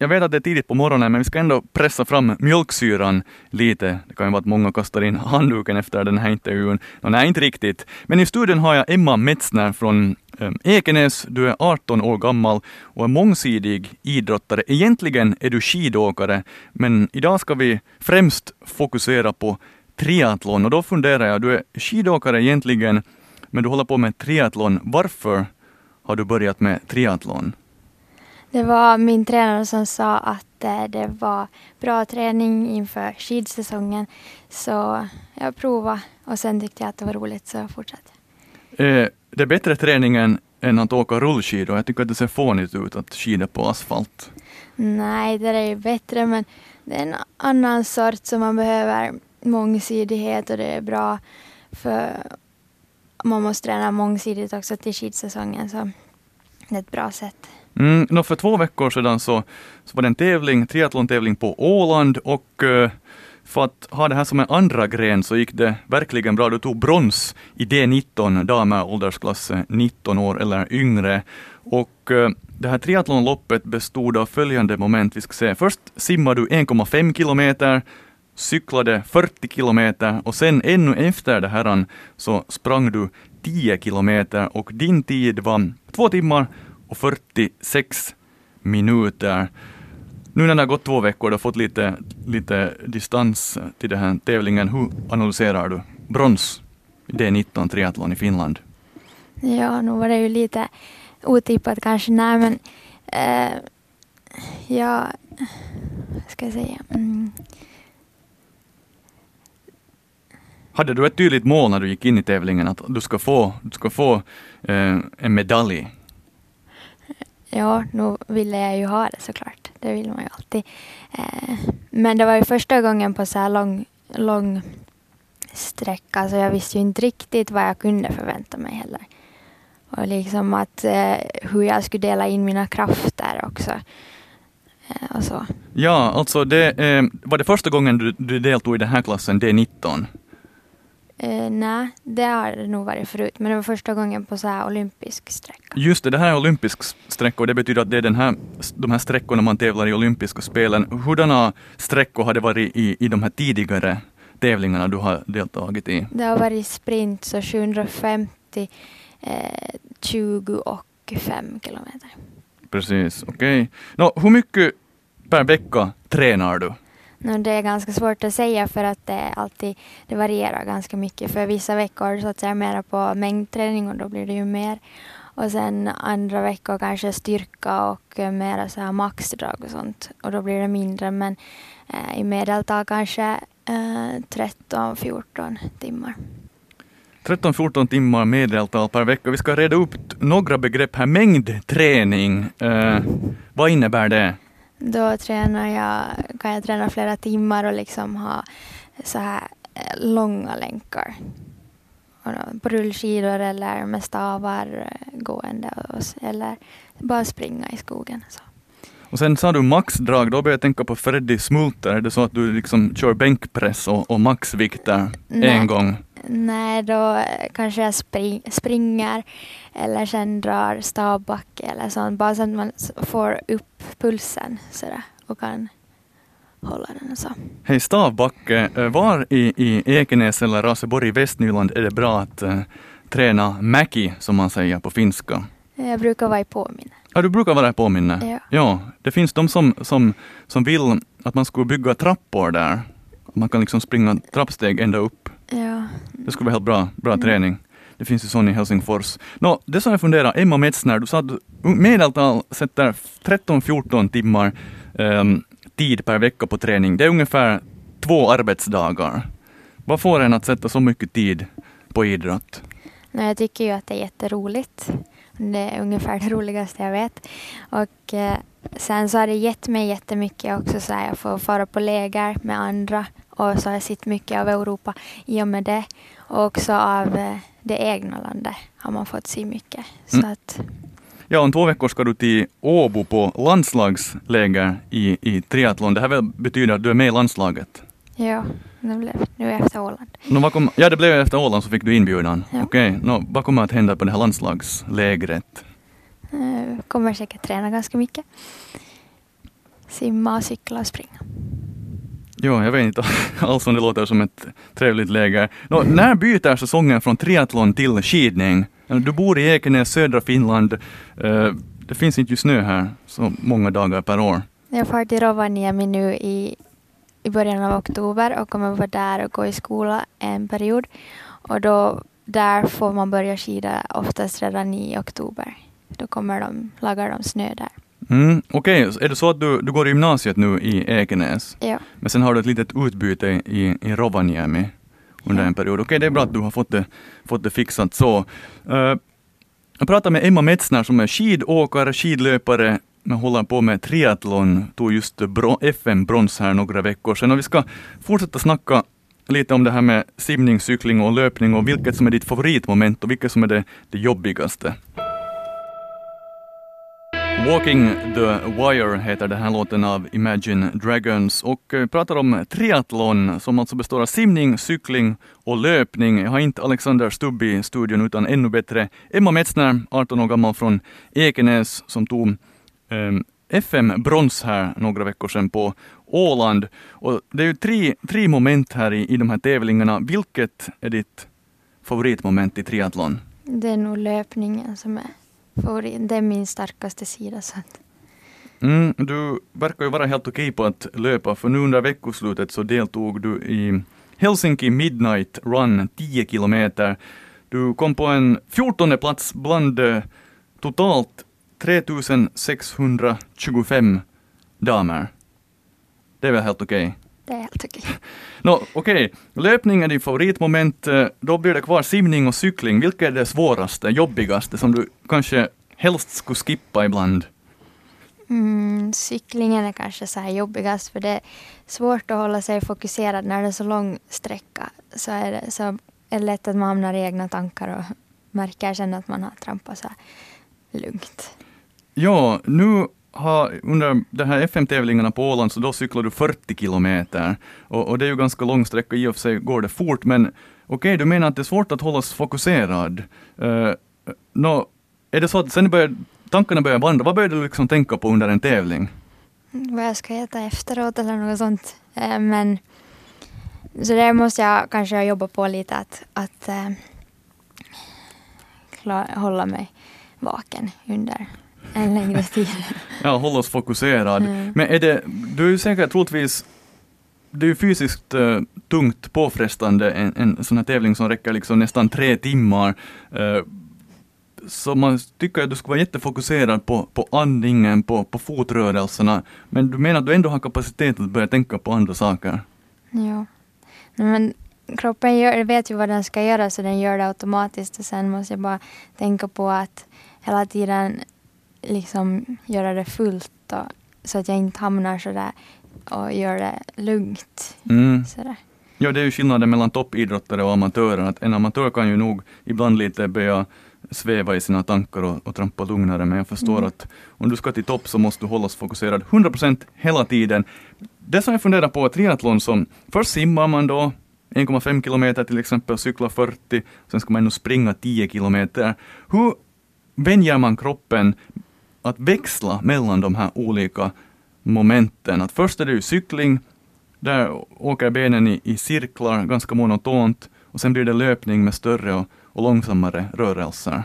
jag vet att det är tidigt på morgonen, men vi ska ändå pressa fram mjölksyran lite. Det kan ju vara att många kastar in handduken efter den här intervjun. Nej, inte riktigt. Men i studion har jag Emma Metzner från Ekenäs. Du är 18 år gammal och är mångsidig idrottare. Egentligen är du skidåkare, men idag ska vi främst fokusera på triathlon. Och då funderar jag, du är skidåkare egentligen, men du håller på med triathlon. Varför har du börjat med triathlon? Det var min tränare som sa att det var bra träning inför skidsäsongen. Så jag provade och sen tyckte jag att det var roligt så jag fortsatte. Det är bättre träningen än att åka rullskidor. Jag tycker att det ser fånigt ut att skida på asfalt. Nej, det är ju bättre, men det är en annan sort som man behöver mångsidighet och det är bra för man måste träna mångsidigt också till skidsäsongen, så det är ett bra sätt. För 2 veckor sedan så var det en triathlon-tävling på Åland, och för att ha det här som en andra gren så gick det verkligen bra. Du tog brons i D19, damer åldersklass 19 år eller yngre, och det här triathlonloppet bestod av följande moment. Vi ska se, först simmade du 1,5 kilometer, cyklade 40 kilometer och sen ännu efter det här så sprang du 10 kilometer och din tid var 2 timmar och 46 minuter. Nu när det har gått 2 veckor och du har fått lite distans till den här tävlingen, hur analyserar du brons i D19 triathlon i Finland? Ja, nu var det ju lite otippat kanske, nej men ska jag säga. Hade du ett tydligt mål när du gick in i tävlingen att du ska få en medalj? Ja, nu ville jag ju ha det såklart. Det vill man ju alltid. Men det var ju första gången på så här lång sträcka, så jag visste ju inte riktigt vad jag kunde förvänta mig heller. Och liksom att hur jag skulle dela in mina krafter också. Och så. Ja, alltså det var det första gången du deltog i den här klassen D19? Nej, det har det nog varit förut. Men det var första gången på så här olympisk sträcka. Just det här är olympisk sträcka, och det betyder att det är de här sträckorna man tävlar i olympiska spelen. Hurdana sträckor har det varit i de här tidigare tävlingarna du har deltagit i? Det har varit sprint, så 750, 20 och 5 kilometer. Precis, okej. Hur mycket per vecka tränar du? Det är ganska svårt att säga för att det varierar ganska mycket. För vissa veckor så att säga mera på mängdträning och då blir det ju mer. Och sen andra veckor kanske styrka och mera så här maxdrag och sånt. Och då blir det mindre, men i medeltal kanske 13-14 timmar. 13-14 timmar medeltal per vecka. Vi ska reda upp några begrepp här. Mängdträning, vad innebär det? Då kan jag träna flera timmar och liksom ha så här långa länkar. På rullskidor eller med stavar gående eller bara springa i skogen. Så. Och sen sa du maxdrag, då börjar jag tänka på Freddy Smulter. Är det så att du liksom kör bänkpress och maxvikter en gång? Nej, då kanske jag springer eller sen drar stavbacke eller sånt. Bara så att man får upp pulsen sådär, och kan hålla den och så. Hej, stavbacke. Var i Ekenäs eller Raseborg i Västnyland är det bra att träna mäki, som man säger på finska? Jag brukar vara i påminne. Ja, du brukar vara i påminne? Ja, det finns de som vill att man skulle bygga trappor där. Man kan liksom springa trappsteg ända upp. Ja. Det skulle vara helt bra träning. Det finns ju sån i Helsingfors. Det som jag funderar, Emma Metzner, du sa att medeltal sätter 13-14 timmar tid per vecka på träning. Det är ungefär 2 arbetsdagar. Vad får en att sätta så mycket tid på idrott? Jag tycker ju att det är jätteroligt. Det är ungefär det roligaste jag vet. Och sen så har det gett mig jättemycket också, så här, jag får fara på läger med andra. Och så har jag sett mycket av Europa i och med det. Och också av det egna landet har man fått se mycket. Så att... Ja, om 2 veckor ska du till Åbo på landslagsläger i triathlon. Det här väl betyder att du är med i landslaget? Ja, det blev nu efter Åland. Det blev efter Åland, så fick du inbjudan. Ja. Okej. Vad kommer att hända på det här landslagslägret? Kommer säkert träna ganska mycket. simma, cykla och springa. Ja, jag vet inte alls om det låter som ett trevligt läge. När byter säsongen från triathlon till skidning? Du bor i Ekenäs, södra Finland. Det finns inte ju snö här så många dagar per år. Jag far till Rovaniemi nu i början av oktober och kommer vara där och gå i skola en period. Och där får man börja skida oftast redan i oktober. Då lagar de snö där. Okej. Är det så att du går i gymnasiet nu i Ekenäs? Ja. Men sen har du ett litet utbyte i Rovaniemi under en period. Okej, det är bra att du har fått det fixat så. Jag pratade med Emma Metzner som är skidåkare, skidlöpare, men håller på med triathlon. Tog just FN-brons här några veckor sedan. Och vi ska fortsätta snacka lite om det här med simning, cykling och löpning och vilket som är ditt favoritmoment och vilket som är det jobbigaste. Walking the Wire heter den här låten av Imagine Dragons och pratar om triathlon som alltså består av simning, cykling och löpning. Jag har inte Alexander Stubb i studion utan ännu bättre Emma Metzner, 18 år gammal från Ekenäs som tog FM-brons här några veckor sedan på Åland. Och det är ju tre moment här i de här tävlingarna. Vilket är ditt favoritmoment i triathlon? Det är nog löpningen som är favorit. Det är min starkaste sida. Så att... Du verkar ju vara helt okej på att löpa, för nu under veckoslutet så deltog du i Helsinki Midnight Run 10 kilometer. Du kom på en 14:e plats bland totalt 3625 damer. Det är väl helt okej? Det är helt okej. Okej. Löpning är din favoritmoment. Då blir det kvar simning och cykling. Vilket är det svåraste, jobbigaste som du kanske helst skulle skippa ibland? Cyklingen är kanske så här jobbigast, för det är svårt att hålla sig fokuserad när det är så lång sträcka. Så är det lätt att man hamnar i egna tankar och märker sen att man har trampat så här lugnt. Ja, nu under de här FM-tävlingarna på Åland så då cyklar du 40 kilometer. Och det är ju ganska lång sträcka, i och för sig går det fort, men okej, du menar att det är svårt att hålla sig fokuserad. Är det så att sen tankarna börjar vandra, vad börjar du liksom tänka på under en tävling? Vad jag ska äta efteråt eller något sånt. Men så där måste jag kanske jobba på lite att hålla mig vaken under en längre tid. Ja, hålla oss fokuserad. Men du är ju säkert troligtvis, det är ju fysiskt tungt påfrestande en sån här tävling som räcker liksom nästan 3 timmar. Så man tycker att du ska vara jättefokuserad på andningen, på fotrörelserna. Men du menar att du ändå har kapacitet att börja tänka på andra saker? Ja, men kroppen vet ju vad den ska göra, så den gör det automatiskt. Och sen måste jag bara tänka på att hela tiden liksom göra det fullt så att jag inte hamnar sådär och gör det lugnt. Sådär. Ja, det är ju skillnaden mellan toppidrottare och amatörer. Att en amatör kan ju nog ibland lite börja sväva i sina tankar och trampa lugnare. Men jag förstår att om du ska till topp så måste du hållas fokuserad 100% hela tiden. Det som jag funderar på är triathlon som först simmar man då 1,5 kilometer till exempel, cykla 40, sen ska man nog springa 10 kilometer. Hur vänjer man kroppen att växla mellan de här olika momenten? Att först är det ju cykling, där åker benen i cirklar ganska monotont, och sen blir det löpning med större och långsammare rörelser.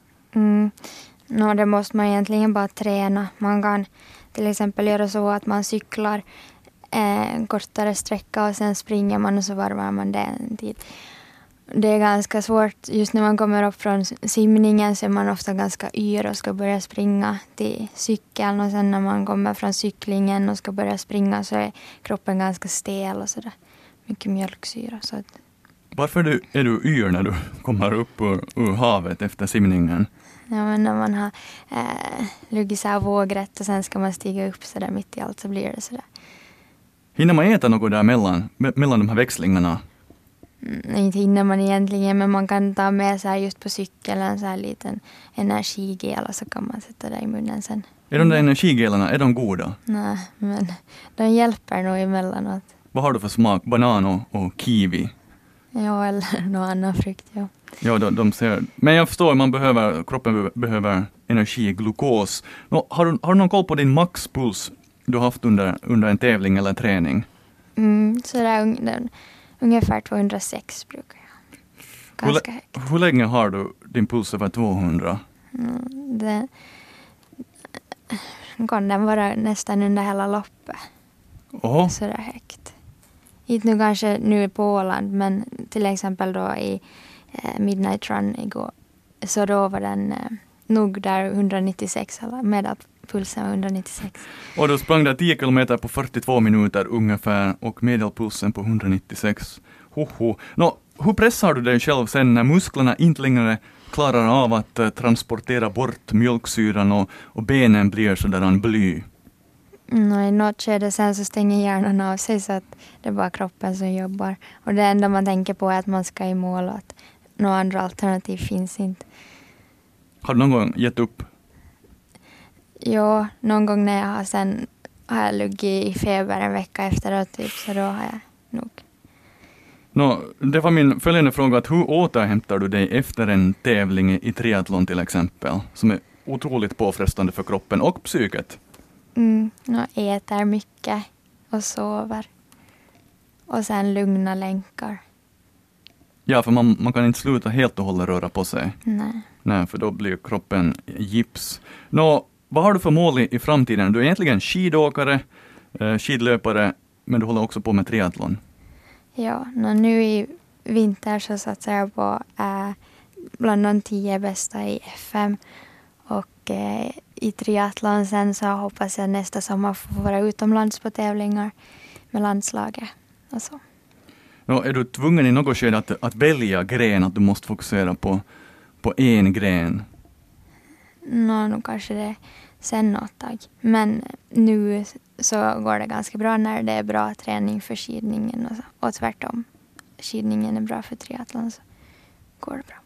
Det måste man egentligen bara träna. Man kan till exempel göra så att man cyklar en kortare sträcka och sen springer man och så varvar man det en tid. Det är ganska svårt. Just när man kommer upp från simningen så är man ofta ganska yr och ska börja springa till cykeln. Och sen när man kommer från cyklingen och ska börja springa så är kroppen ganska stel och sådär. Mycket mjölksyra. Så att... Varför är du yr när du kommer upp ur havet efter simningen? Ja, men när man har luggit så här vågrätt och sen ska man stiga upp så där mitt i allt, så blir det sådär. Hinner man äta något där mellan de här växlingarna? Inte hinner man egentligen, men man kan ta med så här just på cykeln en så här liten energigel och så kan man sätta det i munnen sen. Är de där energigelarna, är de goda? Nej, men de hjälper nog emellanåt. Vad har du för smak? Banan och kiwi? Ja, eller någon annan frukt, ja. Ja, de ser... Men jag förstår, kroppen behöver energi, glukos. Har du någon koll på din maxpuls du har haft under en tävling eller träning? Så det är ungefär 206 brukar jag. Ganska högt. Hur länge har du din puls över 200? Kan den vara nästan under hela loppet. Så det är högt. Inte nu kanske nu på Åland, men till exempel då i Midnight Run igår. Så då var den nog där 196, eller medelpulsen var 196. Och då sprang det 10 kilometer på 42 minuter ungefär och medelpulsen på 196. Hur pressar du dig själv sen när musklerna inte längre klarar av att transportera bort mjölksyran och benen blir sådär bly? I något skede sen så stänger hjärnan av sig så att det är bara kroppen som jobbar. Och det enda man tänker på är att man ska i mål och att några andra alternativ finns inte. Har du någon gång gett upp? Ja, någon gång när har jag luggit i feber en vecka efteråt typ, så då har jag nog. Det var min följande fråga, att hur återhämtar du dig efter en tävling i triathlon till exempel, som är otroligt påfrestande för kroppen och psyket? Jag äter mycket och sover. Och sen lugna länkar. Ja, för man kan inte sluta helt och hållet röra på sig. Nej, för då blir kroppen gips. Vad har du för mål i framtiden? Du är egentligen skidåkare, skidlöpare, men du håller också på med triathlon. Ja, nu i vinter så satsar jag på bland de 10 bästa i FM. Och i triathlon sen så hoppas jag nästa sommar få vara utomlands på tävlingar med landslaget och så. Är du tvungen i något skede att välja gren, att du måste fokusera på en gren? Nog kanske det sen något tag. Men nu så går det ganska bra när det är bra träning för skidningen och tvärtom. Skidningen är bra för triathlon så går det bra.